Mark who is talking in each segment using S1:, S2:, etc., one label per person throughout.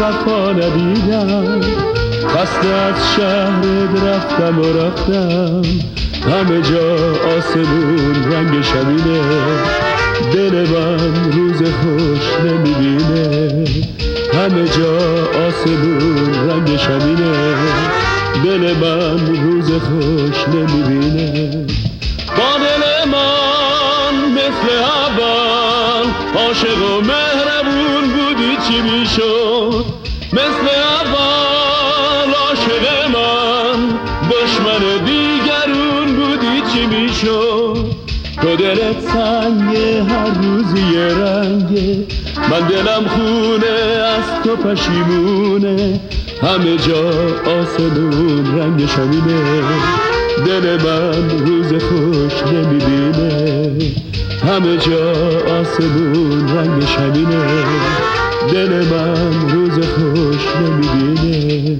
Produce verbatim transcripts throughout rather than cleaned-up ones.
S1: وفا ندیدم، خسته از شهرت رفتم و رفتم، همه جا آسمون رنگ شبینه، دل من روز خوش نمیبینه، همه جا آسمون رنگ شبینه، دل من روز خوش نمیبینه. با دل من مثل اول عاشق و مهربون بودی چی میشد؟ مثل اول عاشق من دشمن دیگرون بودی چی میشد؟ تو دلت سنگه هر روزی یه رنگه، من دلم خونه از تو پشیمونه، همه جا آسمون رنگ شبینه، دل من روز خوش نمیبینه، همه جا آسمون رنگ شبینه، دل من روز خوش نمیبینه.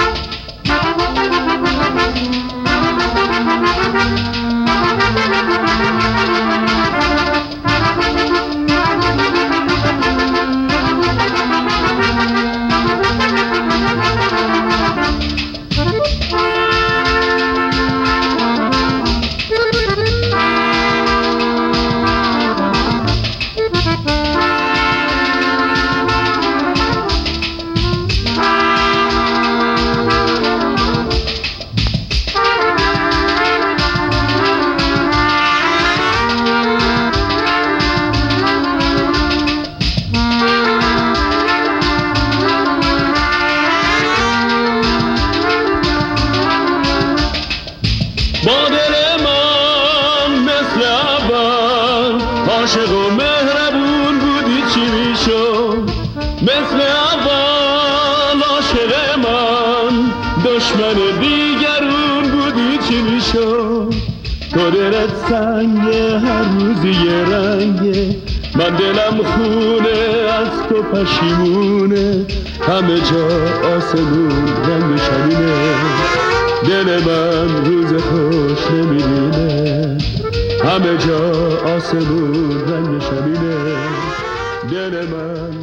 S1: با دل من مثل اول عاشق و مهربون بودی چی میشد؟ مثل اول عاشق من دشمن دیگرون بودی چی میشد؟ تو دلت سنگه هر روزی یه رنگه، من دلم خونه از تو پشیمونه، همه جا آسمون رنگ شبینه، دل من روز خوش نمیبینه، همه جا آسمون رنگ شبینه، دل من